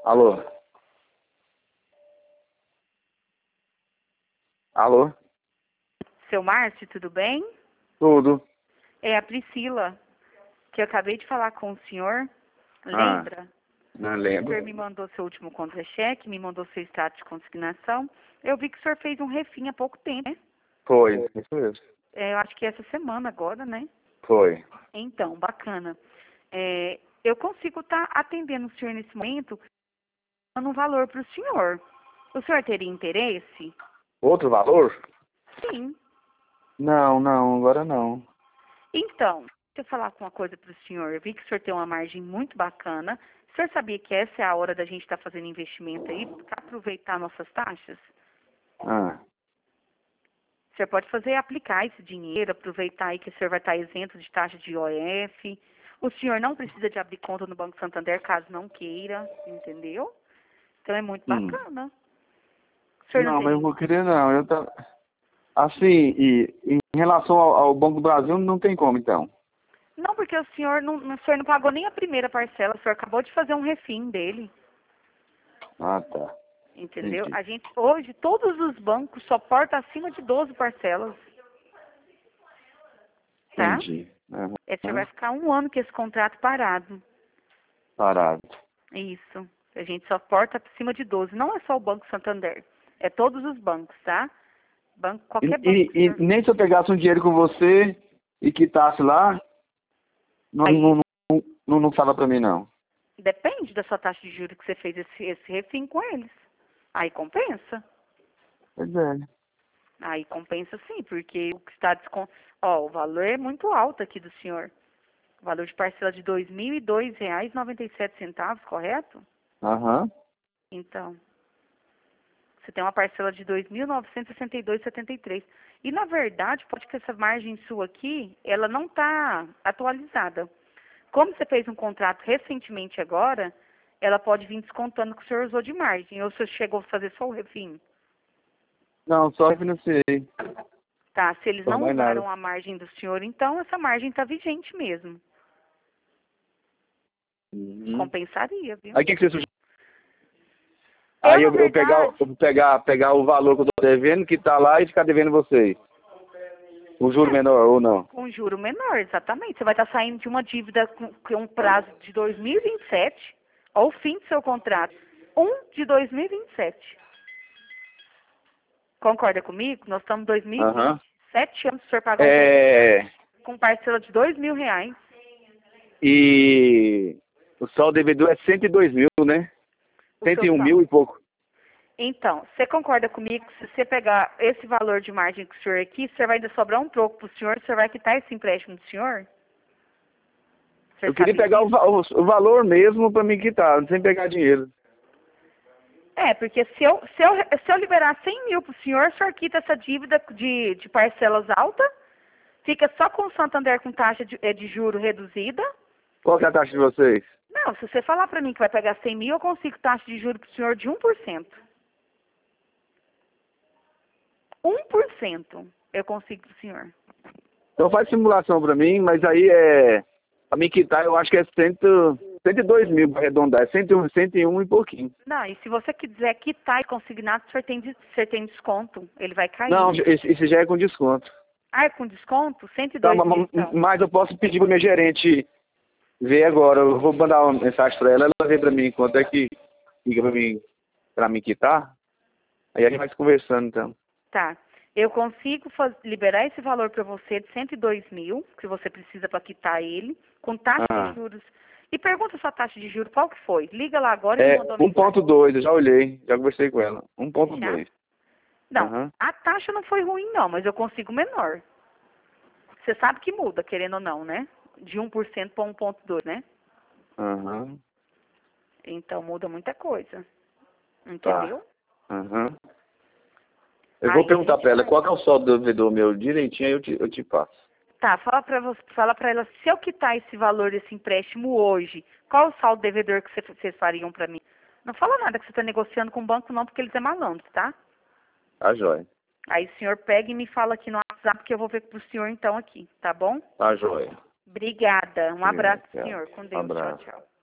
Alô? Alô? Seu Márcio, tudo bem? Tudo. É a Priscila, que eu acabei de falar com o senhor. Ah, Lembra? não O lembro. senhor me mandou seu último contra-cheque, me mandou seu extrato de consignação. Eu vi que o senhor fez um refim há pouco tempo, né? Foi, isso mesmo. Eu acho que é essa semana agora, né? Foi. Então, bacana. Eu consigo estar atendendo o senhor nesse momento, dando um valor para o senhor. O senhor teria interesse? Outro valor? Sim. Não, agora não. Então, deixa eu falar com uma coisa para o senhor. Eu vi que o senhor tem uma margem muito bacana. O senhor sabia que essa é a hora da gente estar fazendo investimento aí, para aproveitar nossas taxas? Ah, O senhor pode fazer aplicar esse dinheiro, aproveitar aí que o senhor vai estar isento de taxa de IOF. O senhor não precisa de abrir conta no Banco Santander caso não queira, entendeu? Então é muito hum. bacana. O senhor não Não, mas eu teria... vou querer não. Assim, e em relação ao Banco do Brasil, não tem como, então. Não, porque o senhor não pagou nem a primeira parcela, o senhor acabou de fazer um refim dele. Ah, tá. Entendeu? Entendi. A gente, hoje, todos os bancos só portam acima de 12 parcelas, tá? Entendi. O senhor vai Aham. ficar um ano com esse contrato parado. Parado. Isso. A gente só porta acima de 12. Não é só o Banco Santander. É todos os bancos, tá? E, Qualquer banco que o e, senhor... e nem se eu pegasse um dinheiro com você e quitasse lá, Aí não fala pra mim, não. depende da sua taxa de juros que você fez esse refim com eles. Aí compensa. Pois é. Aí compensa sim, porque o que está o valor é muito alto aqui do senhor. O valor de parcela de R$ 2.002,97, correto? Aham. Então, você tem uma parcela de R$ 2.962,73. E, na verdade, pode que essa margem sua aqui, ela não está atualizada. Como você fez um contrato recentemente agora, ela pode vir descontando que o senhor usou de margem. Ou o senhor chegou a fazer só o refim. Não, só refinanciei. Tá? Se eles Não não mais nada. usaram a margem do senhor, então essa margem está vigente mesmo. Uhum. Compensaria, viu? Aí o que você sugere? Eu, Aí na eu verdade, pegar o valor que eu tô devendo, que tá lá, e ficar devendo vocês. Um juro menor ou não? com juro menor, exatamente. Você vai estar saindo de uma dívida com um prazo de 2027 ao fim do seu contrato. 1 de 2027. Concorda comigo? Nós estamos em 2020. Aham. 7 anos o senhor pagar um crédito É, com parcela de R$ 2.000. e o saldo devedor é 102 mil, né? O cento seu e um saldo. mil e pouco. Então, você concorda comigo que se você pegar esse valor de margem com o senhor aqui, o senhor vai ainda sobrar um troco para o senhor vai quitar esse empréstimo do senhor? O senhor Eu queria sabia pegar disso? o valor mesmo pra me quitar, sem pegar dinheiro. Porque se eu liberar 100 mil para o senhor quita essa dívida de parcelas alta, fica só com o Santander com taxa de juro reduzida. Qual que é a taxa de vocês? Não, se você falar para mim que vai pegar 100 mil, eu consigo taxa de juro para o senhor de 1%. 1% eu consigo para o senhor. Então faz simulação pra mim, mas aí pra me quitar eu acho que é 102 mil pra arredondar. É 101 e pouquinho. Não, e se você quiser quitar e consignado, o senhor tem desconto. Ele vai Não, cair. esse já é com desconto. Ah, é com desconto? Tá, 102 mil, então. mas eu posso pedir pro meu gerente ver agora. Eu vou mandar uma mensagem pra ela vê pra mim quanto é que fica pra mim quitar. Aí a gente vai se conversando, então. Tá. Eu consigo liberar esse valor para você de 102 mil, que você precisa para quitar ele, com taxa de Ah, juros. E pergunta a sua taxa de juros, qual que foi? Liga lá agora e me é mandou uma mensagem. 1,2, eu já olhei, já conversei com ela. Já? 1,2. Não, Aham, a taxa não foi ruim não, mas eu consigo menor. Você sabe que muda, querendo ou não, né? De 1% para 1,2, né? aham, Então muda muita coisa. tá. Entendeu? Aham. Eu vou Aí a perguntar gente pra ela faz. qual que é o saldo do devedor meu direitinho, aí eu te passo. Tá, fala pra ela, se eu quitar esse valor desse empréstimo hoje, qual o saldo devedor que vocês fariam pra mim? Não fala nada que você tá negociando com o banco não, porque eles é malandro, tá? Tá jóia. Aí o senhor pega e me fala aqui no WhatsApp que eu vou ver pro senhor então aqui, tá bom? Tá jóia. Obrigada. Um abraço, Tchau. senhor. Com Deus. Tchau, Abraço. tchau.